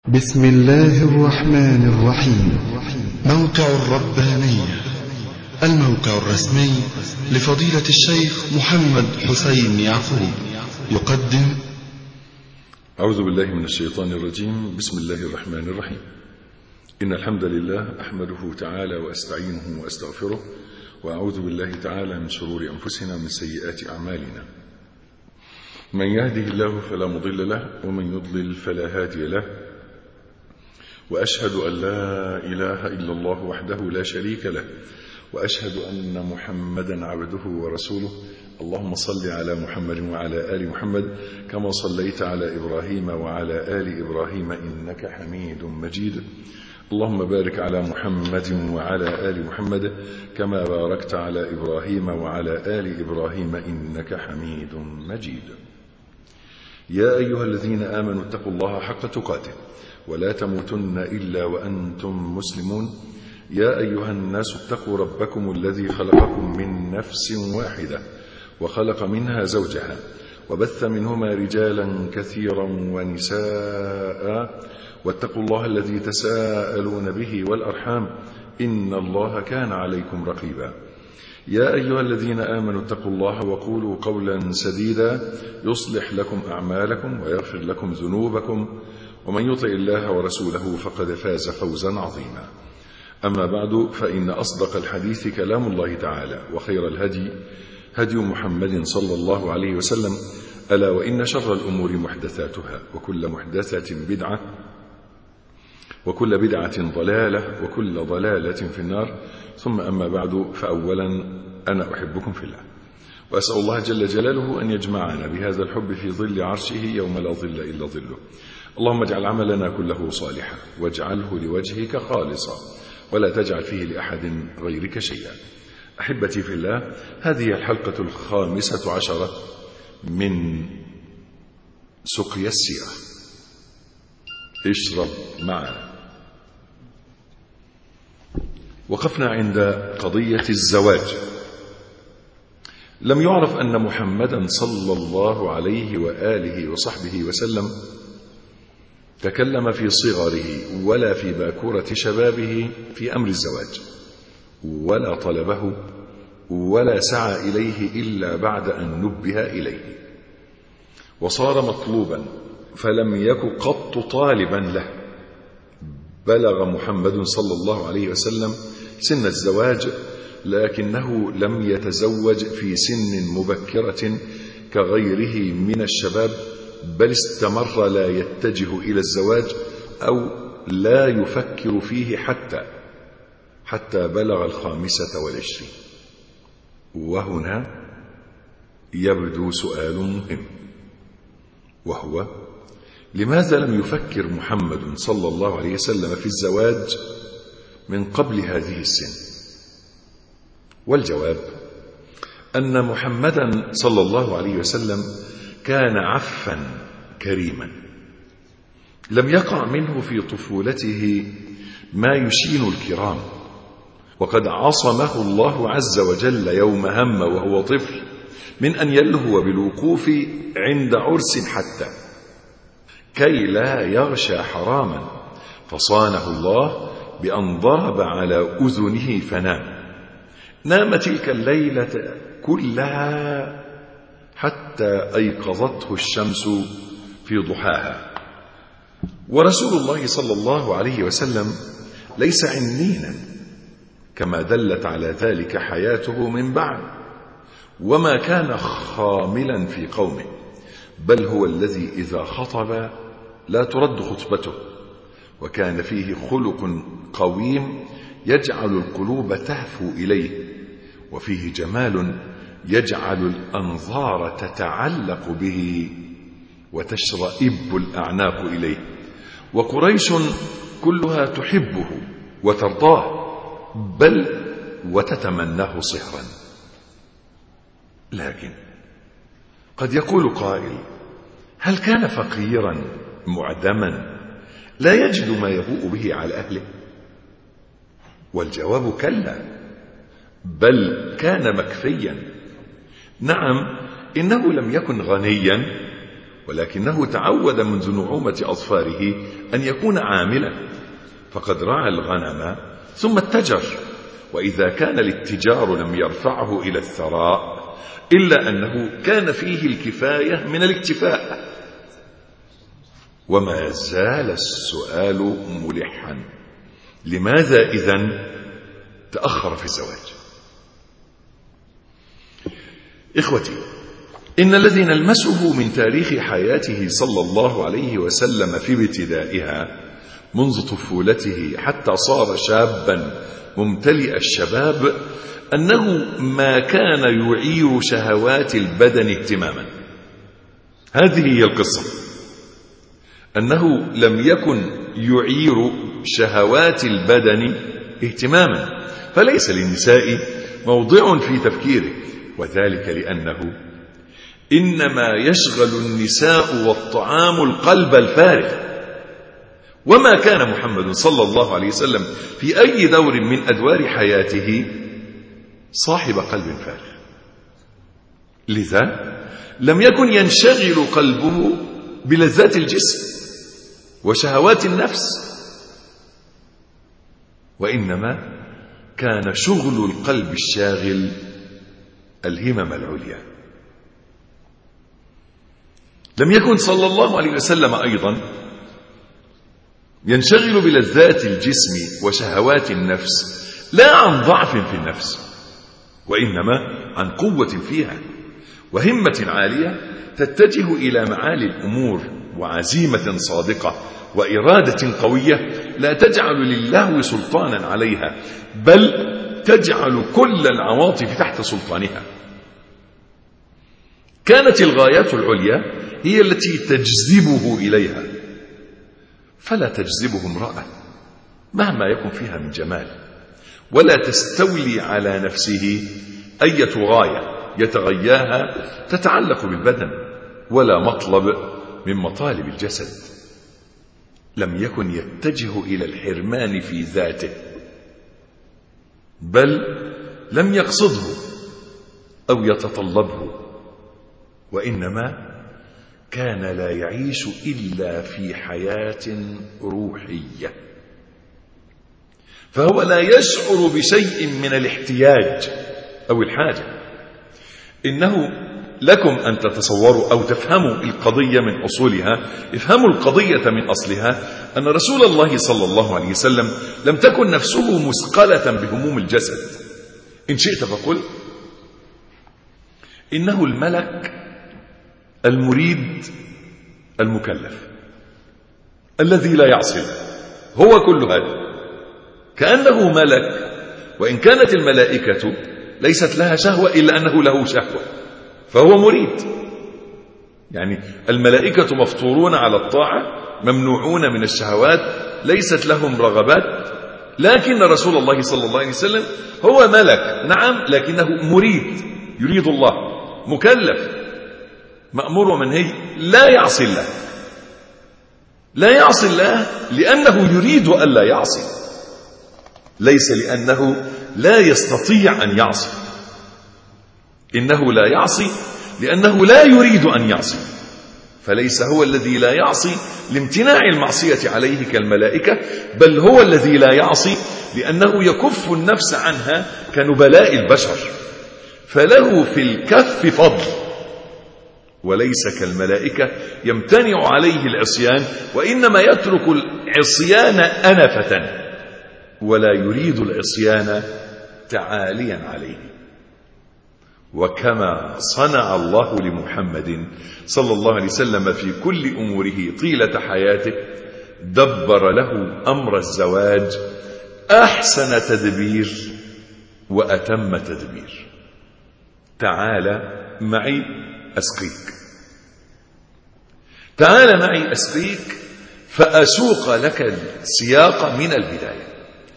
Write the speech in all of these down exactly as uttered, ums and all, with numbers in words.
بسم الله الرحمن الرحيم. موقع الربانية، الموقع الرسمي لفضيلة الشيخ محمد حسين يعقوب، يقدم. أعوذ بالله من الشيطان الرجيم. بسم الله الرحمن الرحيم. إن الحمد لله أحمده تعالى وأستعينه وأستغفره، وأعوذ بالله تعالى من شرور أنفسنا ومن سيئات أعمالنا. من يهده الله فلا مضل له، ومن يضلل فلا هادي له، وأشهد أن لا إله إلا الله وحده لا شريك له، وأشهد أن محمدا عبده ورسوله. اللهم صل على محمد وعلى آل محمد كما صليت على إبراهيم وعلى آل إبراهيم إنك حميد مجيد. اللهم بارك على محمد وعلى آل محمد كما باركت على إبراهيم وعلى آل إبراهيم إنك حميد مجيد. يا أيها الذين آمنوا اتقوا الله حق تقاته ولا تموتن إلا وأنتم مسلمون. يا أيها الناس اتقوا ربكم الذي خلقكم من نفس واحدة وخلق منها زوجها وبث منهما رجالا كثيرا ونساء، واتقوا الله الذي تساءلون به والأرحام إن الله كان عليكم رقيبا. يا أيها الذين آمنوا اتقوا الله وقولوا قولا سديدا يصلح لكم أعمالكم ويغفر لكم ذنوبكم، ومن يطع الله ورسوله فقد فاز فوزا عظيما. أما بعد، فإن أصدق الحديث كلام الله تعالى، وخير الهدي هدي محمد صلى الله عليه وسلم. ألا وإن شر الأمور محدثاتها، وكل محدثة بدعة، وكل بدعة ضلالة، وكل ضلالة في النار. ثم أما بعد، فأولا أنا أحبكم في الله، وأسأل الله جل جلاله أن يجمعنا بهذا الحب في ظل عرشه يوم لا ظل إلا ظله. اللهم اجعل عملنا كله صالحا، واجعله لوجهك خالصا، ولا تجعل فيه لأحد غيرك شيئا. أحبتي في الله، هذه الحلقة الخامسة عشرة من سقيا السيرة. اشرب معنا. وقفنا عند قضية الزواج. لم يعرف أن محمدا صلى الله عليه وآله وصحبه وسلم تكلم في صغره ولا في باكورة شبابه في أمر الزواج، ولا طلبه ولا سعى إليه إلا بعد أن نبه إليه، وصار مطلوبا فلم يك قط طالبا له. بلغ محمد صلى الله عليه وسلم سن الزواج، لكنه لم يتزوج في سن مبكرة كغيره من الشباب، بل استمر لا يتجه إلى الزواج أو لا يفكر فيه حتى حتى بلغ الخامسة والعشرين. وهنا يبدو سؤال مهم، وهو: لماذا لم يفكر محمد صلى الله عليه وسلم في الزواج من قبل هذه السن؟ والجواب أن محمدا صلى الله عليه وسلم كان عفا كريما، لم يقع منه في طفولته ما يشين الكرام، وقد عصمه الله عز وجل يوم هم وهو طفل من أن يلهو بالوقوف عند عرس حتى كي لا يغشى حراما، فصانه الله بأن ضرب على أذنه فنام. نام تلك الليلة كلها حتى أيقظته الشمس في ضحاها. ورسول الله صلى الله عليه وسلم ليس عنينا كما دلت على ذلك حياته من بعد، وما كان خاملا في قومه، بل هو الذي إذا خطب لا ترد خطبته، وكان فيه خلق قويم يجعل القلوب تهفو إليه، وفيه جمال يجعل الأنظار تتعلق به وتشرئب الأعناق إليه، وقريش كلها تحبه وترضاه، بل وتتمناه صهرا. لكن قد يقول قائل: هل كان فقيرا معدما لا يجد ما يبوء به على أهله؟ والجواب كلا، بل كان مكفيا. نعم، إنه لم يكن غنيا، ولكنه تعود منذ نعومة أظفاره أن يكون عاملا، فقد رعى الغنم ثم اتجر، وإذا كان الاتجار لم يرفعه إلى الثراء إلا أنه كان فيه الكفاية من الاكتفاء. وما زال السؤال ملحا: لماذا إذن تأخر في الزواج؟ إخوتي، إن الذي نلمسه من تاريخ حياته صلى الله عليه وسلم في ابتدائها منذ طفولته حتى صار شابا ممتلئ الشباب أنه ما كان يعير شهوات البدن اهتماما. هذه هي القصة، أنه لم يكن يعير شهوات البدن اهتماما، فليس للنساء موضع في تفكيره، وذلك لأنه إنما يشغل النساء والطعام القلب الفارغ. وما كان محمد صلى الله عليه وسلم في أي دور من أدوار حياته صاحب قلب فارغ، لذا لم يكن ينشغل قلبه بلذات الجسم وشهوات النفس، وإنما كان شغل القلب الشاغل الهمم العليا. لم يكن صلى الله عليه وسلم أيضا ينشغل بلذات الجسم وشهوات النفس لا عن ضعف في النفس، وإنما عن قوة فيها وهمة عالية تتجه إلى معالي الأمور، وعزيمة صادقة وإرادة قوية لا تجعل لله سلطانا عليها، بل تجعل كل العواطف تحت سلطانها. كانت الغايات العليا هي التي تجذبه إليها، فلا تجذبه امرأة مهما يكن فيها من جمال، ولا تستولي على نفسه أية غاية يتغياها تتعلق بالبدن، ولا مطلب من مطالب الجسد. لم يكن يتجه إلى الحرمان في ذاته، بل لم يقصده أو يتطلبه، وإنما كان لا يعيش إلا في حياة روحية، فهو لا يشعر بشيء من الاحتياج أو الحاجة. إنه لكم أن تتصوروا أو تفهموا القضية من أصولها، افهموا القضية من أصلها، أن رسول الله صلى الله عليه وسلم لم تكن نفسه مثقلة بهموم الجسد. إن شئت فقل إنه الملك المريد المكلف الذي لا يعصي، هو كل هذا كأنه ملك، وإن كانت الملائكة ليست لها شهوة إلا أنه له شهوة، فهو مريد. يعني الملائكة مفطورون على الطاعة، ممنوعون من الشهوات، ليست لهم رغبات، لكن رسول الله صلى الله عليه وسلم هو ملك نعم، لكنه مريد، يريد الله، مكلف، مأمور ومنهي، لا يعصي الله، لا يعصي الله لأنه يريد ألا يعصي، ليس لأنه لا يستطيع أن يعصي. إنه لا يعصي لأنه لا يريد أن يعصي، فليس هو الذي لا يعصي لامتناع المعصية عليه كالملائكة، بل هو الذي لا يعصي لأنه يكف النفس عنها كنبلاء البشر، فله في الكف فضل، وليس كالملائكة يمتنع عليه العصيان، وإنما يترك العصيان أنفة ولا يريد العصيان تعاليا عليه. وكما صنع الله لمحمد صلى الله عليه وسلم في كل أموره طيلة حياته، دبر له أمر الزواج أحسن تدبير وأتم تدبير. تعال معي أسقيك، تعال معي أسقيك فأسوق لك السياق من البداية.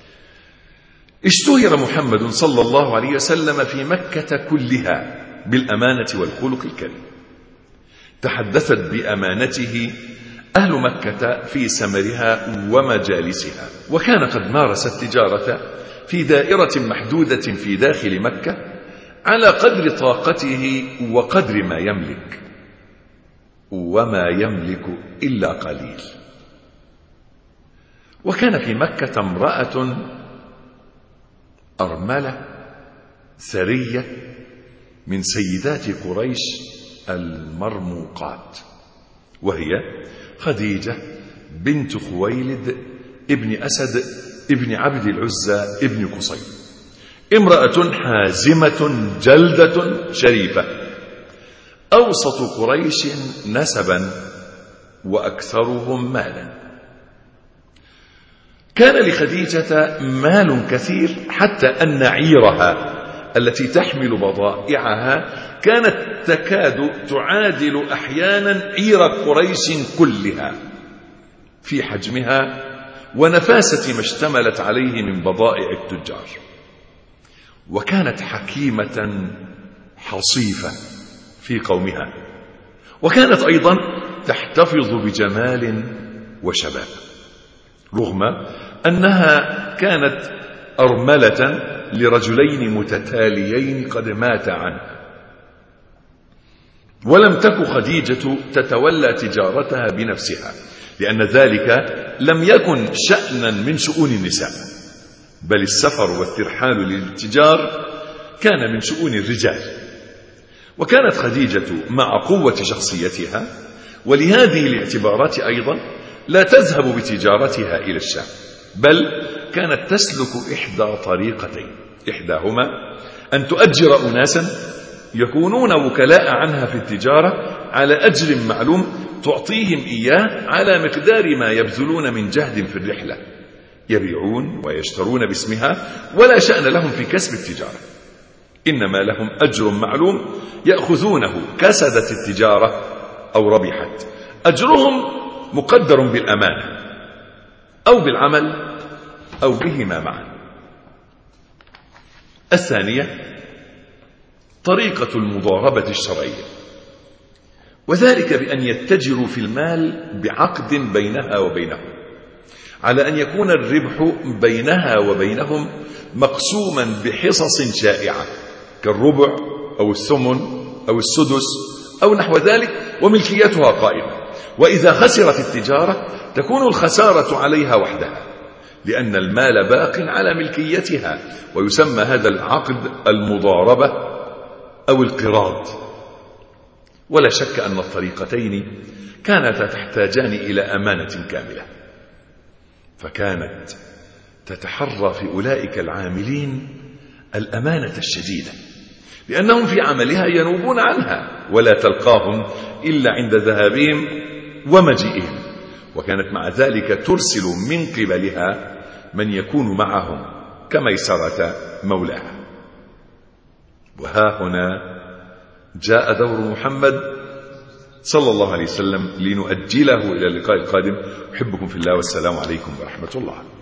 اشتهر محمد صلى الله عليه وسلم في مكة كلها بالأمانة والخلق الكريم، تحدثت بأمانته أهل مكة في سمرها ومجالسها، وكان قد مارس التجارة في دائرة محدودة في داخل مكة على قدر طاقته وقدر ما يملك. وما يملك إلا قليل. وكان في مكة امرأة أرملة سرية من سيدات قريش المرموقات، وهي خديجة بنت خويلد ابن أسد ابن عبد العزى ابن قصي، امرأة حازمة جلدة شريفة، أوسط قريش نسبا وأكثرهم مالا. كان لخديجة مال كثير حتى أن عيرها التي تحمل بضائعها كانت تكاد تعادل أحيانا عير قريش كلها في حجمها ونفاسة ما اشتملت عليه من بضائع التجار. وكانت حكيمة حصيفة في قومها، وكانت أيضا تحتفظ بجمال وشباب، رغم أنها كانت أرملة لرجلين متتاليين قد مات عنها. ولم تك خديجة تتولى تجارتها بنفسها، لأن ذلك لم يكن شأنا من شؤون النساء، بل السفر والترحال للتجار كان من شؤون الرجال. وكانت خديجة مع قوة شخصيتها ولهذه الاعتبارات أيضا لا تذهب بتجارتها إلى الشام، بل كانت تسلك إحدى طريقتين، إحداهما أن تؤجر أناسا يكونون وكلاء عنها في التجارة على أجر معلوم تعطيهم إياه على مقدار ما يبذلون من جهد في الرحلة، يبيعون ويشترون باسمها ولا شأن لهم في كسب التجارة، إنما لهم أجر معلوم يأخذونه كسدت التجارة أو ربحت. أجرهم مقدر بالأمانة أو بالعمل أو بهما معا. الثانية طريقة المضاربة الشرعية، وذلك بأن يتجروا في المال بعقد بينها وبينهم، على أن يكون الربح بينها وبينهم مقسوما بحصص شائعة كالربع أو الثمن أو السدس أو نحو ذلك، وملكيتها قائمة. وإذا خسرت التجارة تكون الخسارة عليها وحدها، لأن المال باق على ملكيتها، ويسمى هذا العقد المضاربة أو القراض. ولا شك أن الطريقتين كانتا تحتاجان إلى أمانة كاملة، فكانت تتحرى في أولئك العاملين الأمانة الشديدة، لأنهم في عملها ينوبون عنها ولا تلقاهم إلا عند ذهابهم ومجيئهم، وكانت مع ذلك ترسل من قبلها من يكون معهم كميسرة مولاها. وها هنا جاء دور محمد صلى الله عليه وسلم لنؤجله إلى اللقاء القادم. أحبكم في الله، والسلام عليكم ورحمة الله.